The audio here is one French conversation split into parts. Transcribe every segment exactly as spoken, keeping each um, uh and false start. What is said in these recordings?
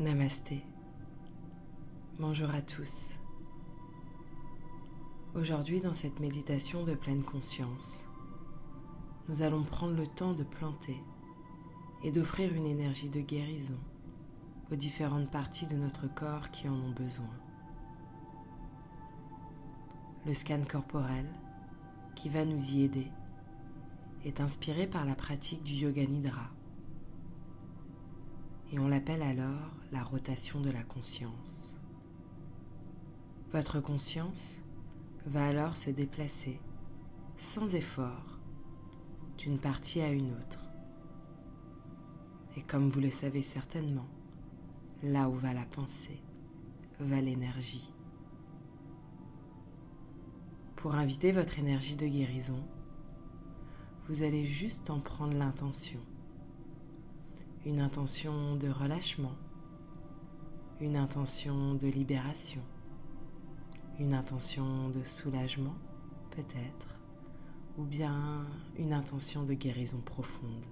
Namasté. Bonjour à tous. Aujourd'hui, dans cette méditation de pleine conscience, nous allons prendre le temps de planter et d'offrir une énergie de guérison aux différentes parties de notre corps qui en ont besoin. Le scan corporel, qui va nous y aider, est inspiré par la pratique du Yoga Nidra. Et on l'appelle alors la rotation de la conscience. Votre conscience va alors se déplacer sans effort d'une partie à une autre. Et comme vous le savez certainement, là où va la pensée, va l'énergie. Pour inviter votre énergie de guérison, vous allez juste en prendre l'intention. Une intention de relâchement, une intention de libération, une intention de soulagement peut-être, ou bien une intention de guérison profonde.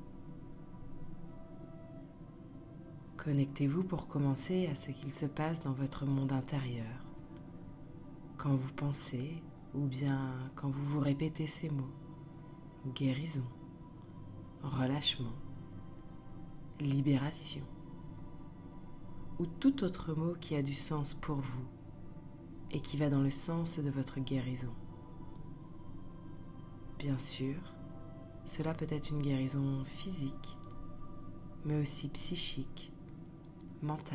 Connectez-vous pour commencer à ce qu'il se passe dans votre monde intérieur, quand vous pensez ou bien quand vous vous répétez ces mots: guérison, relâchement, libération, ou tout autre mot qui a du sens pour vous et qui va dans le sens de votre guérison. Bien sûr, cela peut être une guérison physique, mais aussi psychique, mentale.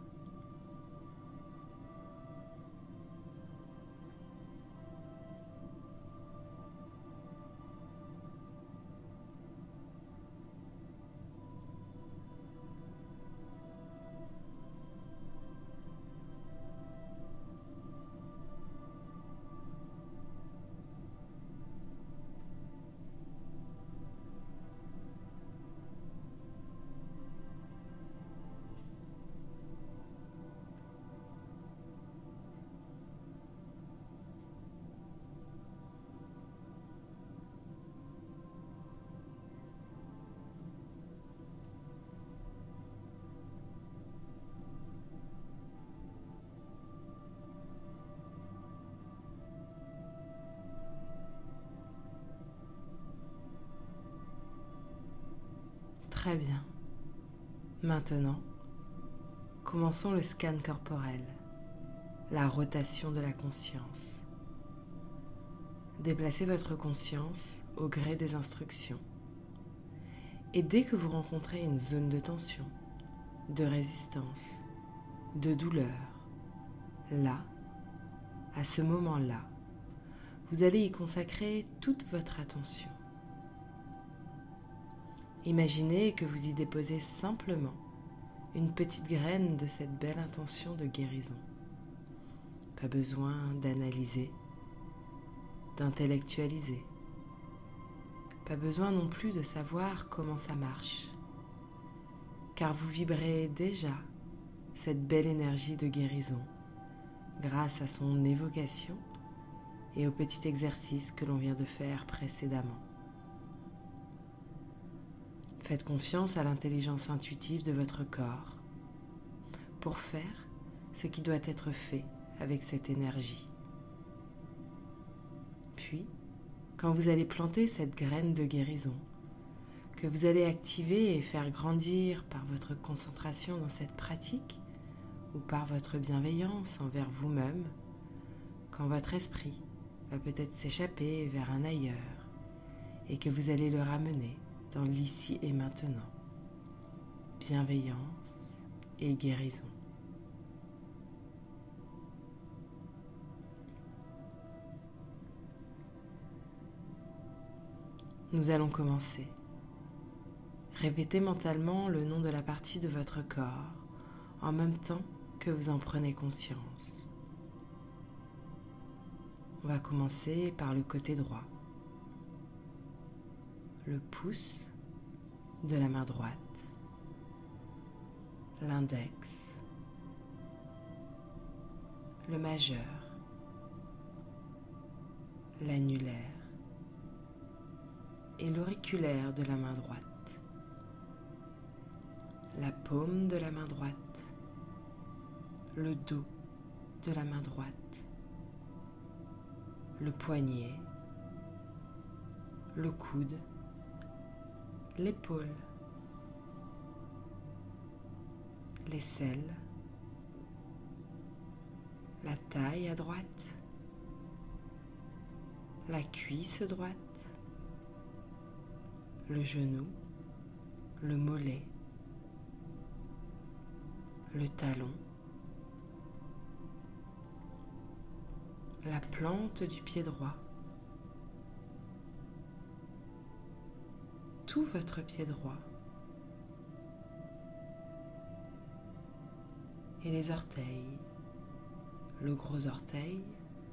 Très bien. Maintenant, commençons le scan corporel, la rotation de la conscience. Déplacez votre conscience au gré des instructions. Et dès que vous rencontrez une zone de tension, de résistance, de douleur, là, à ce moment-là, vous allez y consacrer toute votre attention. Imaginez que vous y déposez simplement une petite graine de cette belle intention de guérison. Pas besoin d'analyser, d'intellectualiser. Pas besoin non plus de savoir comment ça marche, car vous vibrez déjà cette belle énergie de guérison grâce à son évocation et au petit exercice que l'on vient de faire précédemment. Faites confiance à l'intelligence intuitive de votre corps pour faire ce qui doit être fait avec cette énergie. Puis, quand vous allez planter cette graine de guérison, que vous allez activer et faire grandir par votre concentration dans cette pratique ou par votre bienveillance envers vous-même, quand votre esprit va peut-être s'échapper vers un ailleurs et que vous allez le ramener dans l'ici et maintenant. Bienveillance et guérison. Nous allons commencer. Répétez mentalement le nom de la partie de votre corps en même temps que vous en prenez conscience. On va commencer par le côté droit. Le pouce de la main droite, l'index, le majeur, l'annulaire et l'auriculaire de la main droite, la paume de la main droite, le dos de la main droite, le poignet, le coude, l'épaule, l'aisselle, la taille à droite, la cuisse droite, le genou, le mollet, le talon, la plante du pied droit, tout votre pied droit et les orteils, le gros orteil,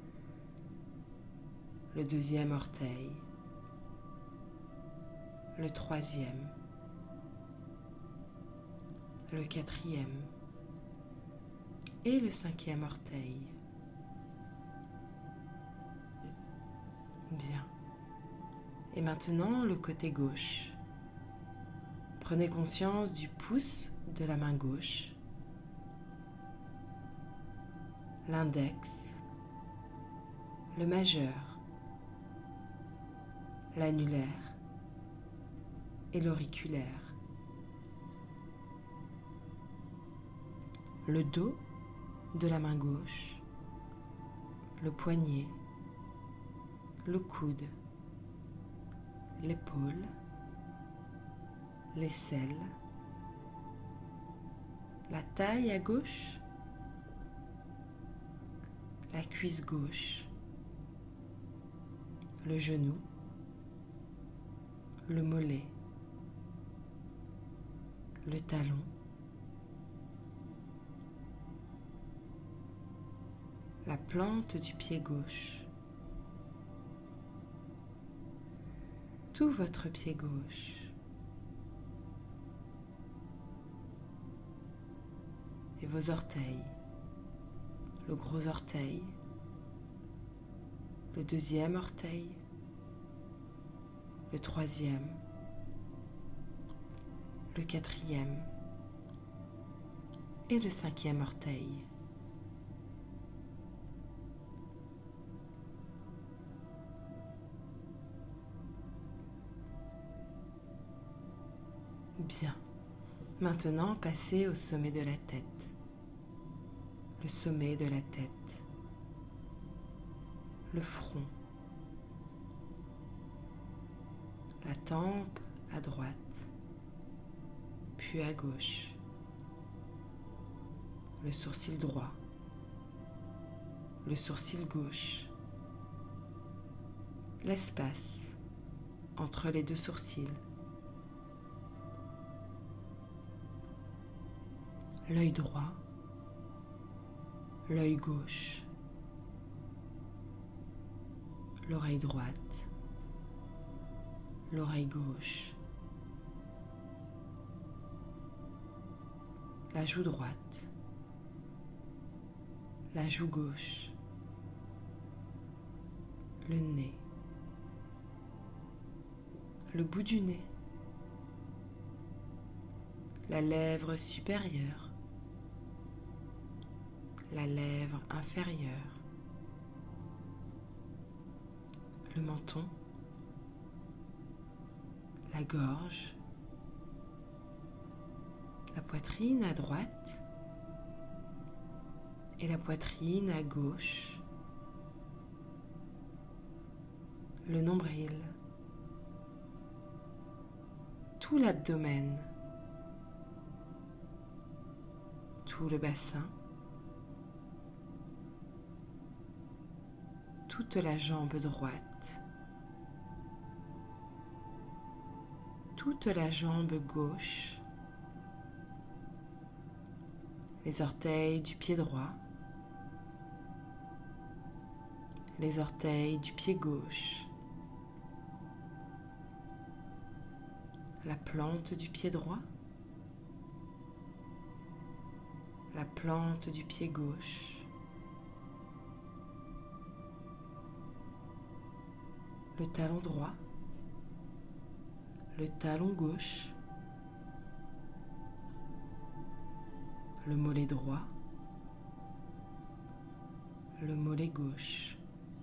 le deuxième orteil, le troisième, le quatrième et le cinquième orteil. Bien. Et maintenant le côté gauche. Prenez conscience du pouce de la main gauche, l'index, le majeur, l'annulaire et l'auriculaire. Le dos de la main gauche, le poignet, le coude, l'épaule, l'aisselle, la taille à gauche, la cuisse gauche, le genou, le mollet, le talon, la plante du pied gauche, tout votre pied gauche, et vos orteils, le gros orteil, le deuxième orteil, le troisième, le quatrième et le cinquième orteil. Bien. Maintenant, passez au sommet de la tête. Le sommet de la tête. Le front. La tempe à droite, puis à gauche. Le sourcil droit. Le sourcil gauche. L'espace entre les deux sourcils. L'œil droit, l'œil gauche, l'oreille droite, l'oreille gauche, la joue droite, la joue gauche, le nez, le bout du nez, la lèvre supérieure, la lèvre inférieure, le menton, la gorge, la poitrine à droite et la poitrine à gauche, le nombril, tout l'abdomen, tout le bassin, toute la jambe droite, toute la jambe gauche, les orteils du pied droit, les orteils du pied gauche, la plante du pied droit, la plante du pied gauche, le talon droit, le talon gauche, le mollet droit, le mollet gauche,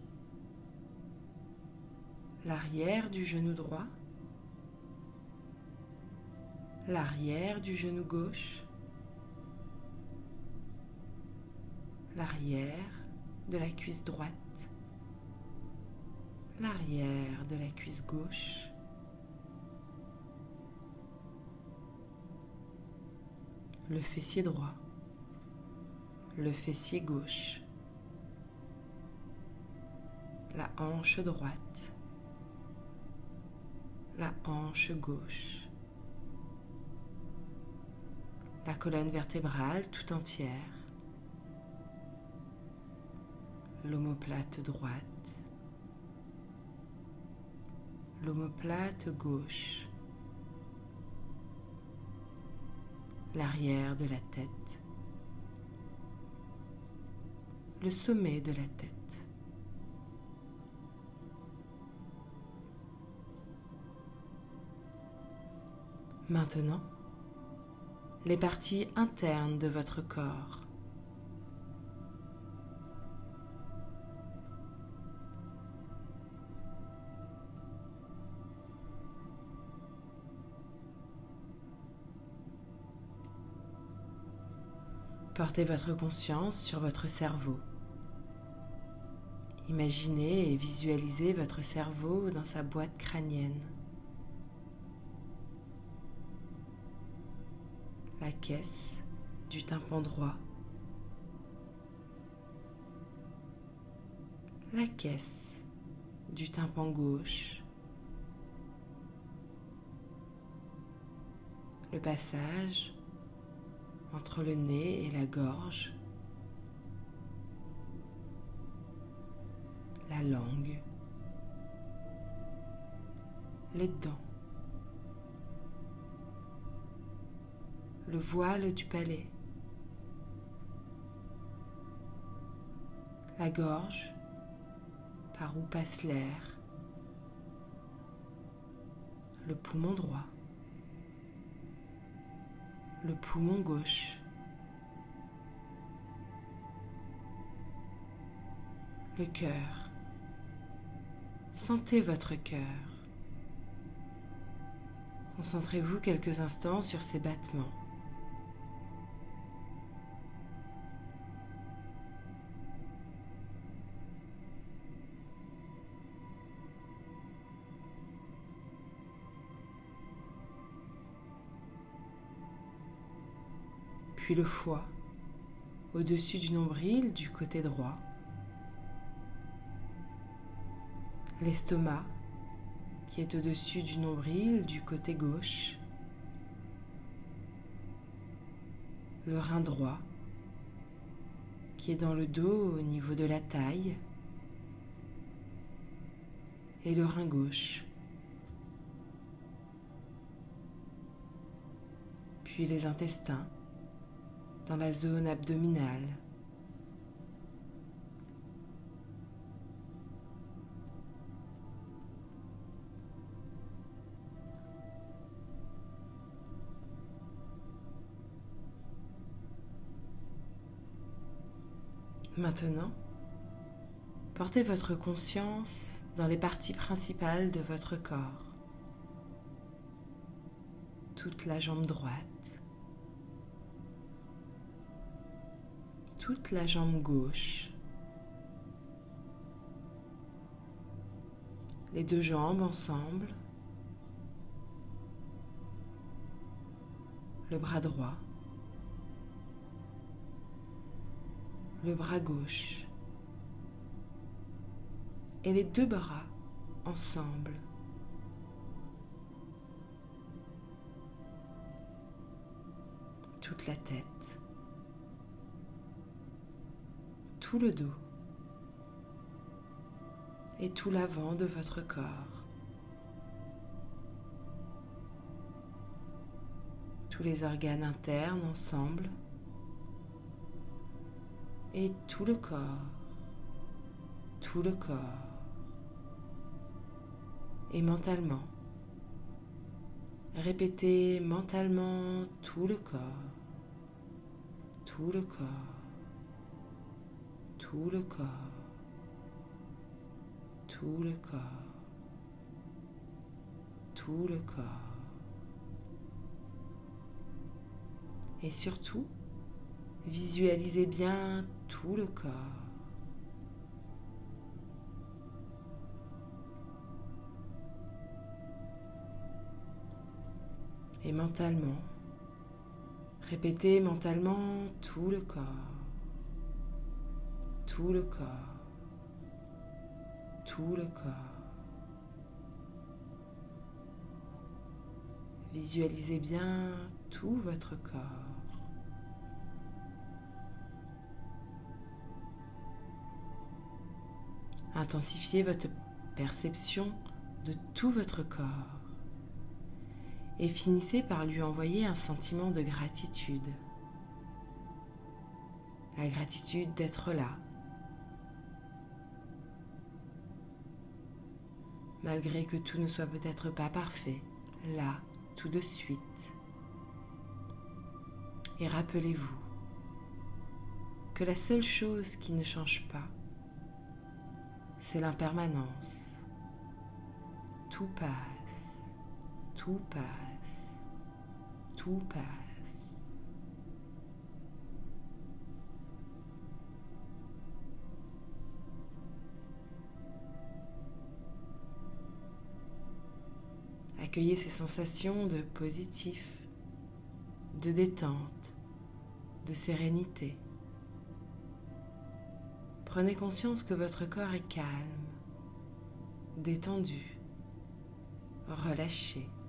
l'arrière du genou droit, l'arrière du genou gauche, l'arrière de la cuisse droite, l'arrière de la cuisse gauche, le fessier droit, le fessier gauche, la hanche droite, la hanche gauche, la colonne vertébrale tout entière, l'omoplate droite, l'omoplate gauche, l'arrière de la tête, le sommet de la tête. Maintenant, les parties internes de votre corps. Portez votre conscience sur votre cerveau. Imaginez et visualisez votre cerveau dans sa boîte crânienne. La caisse du tympan droit, la caisse du tympan gauche, le passage entre le nez et la gorge, la langue, les dents, le voile du palais, la gorge par où passe l'air, le poumon droit, le poumon gauche, le cœur. Sentez votre cœur. Concentrez-vous quelques instants sur ses battements. Puis le foie, au-dessus du nombril du côté droit, l'estomac qui est au-dessus du nombril du côté gauche, le rein droit qui est dans le dos au niveau de la taille et le rein gauche, puis les intestins dans la zone abdominale. Maintenant, portez votre conscience dans les parties principales de votre corps. Toute la jambe droite, toute la jambe gauche, les deux jambes ensemble, le bras droit, le bras gauche et les deux bras ensemble. Toute la tête, tout le dos et tout l'avant de votre corps. Tous les organes internes ensemble et tout le corps, tout le corps. Et mentalement, répétez mentalement tout le corps, tout le corps, tout le corps, tout le corps, tout le corps. Et surtout, visualisez bien tout le corps. Et mentalement, répétez mentalement tout le corps, tout le corps, tout le corps. Visualisez bien tout votre corps. Intensifiez votre perception de tout votre corps et finissez par lui envoyer un sentiment de gratitude. La gratitude d'être là, malgré que tout ne soit peut-être pas parfait, là, tout de suite. Et rappelez-vous que la seule chose qui ne change pas, c'est l'impermanence. Tout passe, tout passe, tout passe. Accueillez ces sensations de positif, de détente, de sérénité. Prenez conscience que votre corps est calme, détendu, relâché.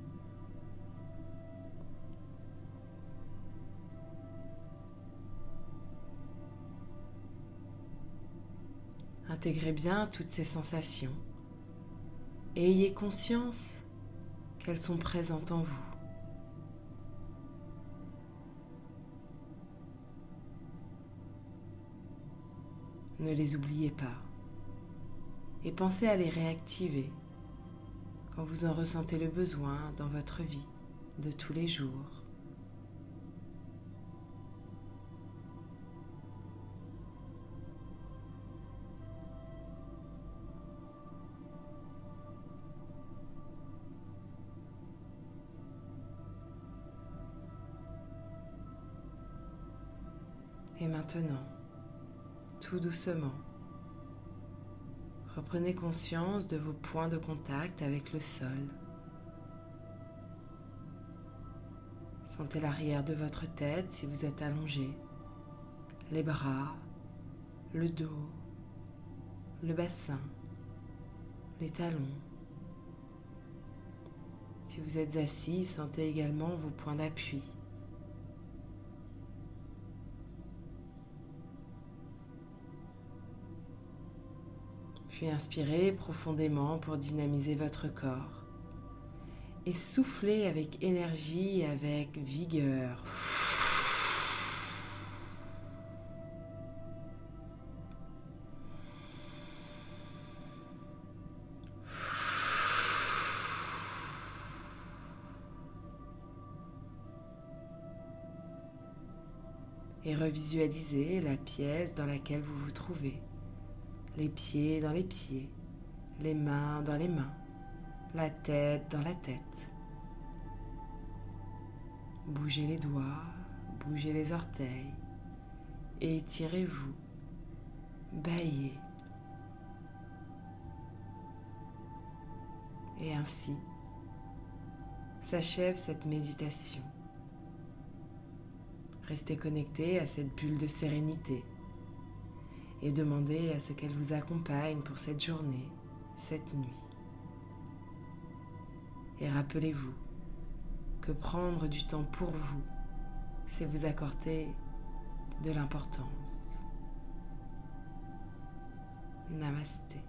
Intégrez bien toutes ces sensations et ayez conscience qu'elles sont présentes en vous. Ne les oubliez pas et pensez à les réactiver quand vous en ressentez le besoin dans votre vie de tous les jours. Et maintenant, tout doucement, reprenez conscience de vos points de contact avec le sol. Sentez l'arrière de votre tête si vous êtes allongé, les bras, le dos, le bassin, les talons. Si vous êtes assis, sentez également vos points d'appui. Puis inspirez profondément pour dynamiser votre corps et soufflez avec énergie et avec vigueur. Et revisualisez la pièce dans laquelle vous vous trouvez. Les pieds dans les pieds, les mains dans les mains, la tête dans la tête. Bougez les doigts, bougez les orteils et étirez-vous, bâillez. Et ainsi s'achève cette méditation. Restez connecté à cette bulle de sérénité et demandez à ce qu'elle vous accompagne pour cette journée, cette nuit. Et rappelez-vous que prendre du temps pour vous, c'est vous accorder de l'importance. Namasté.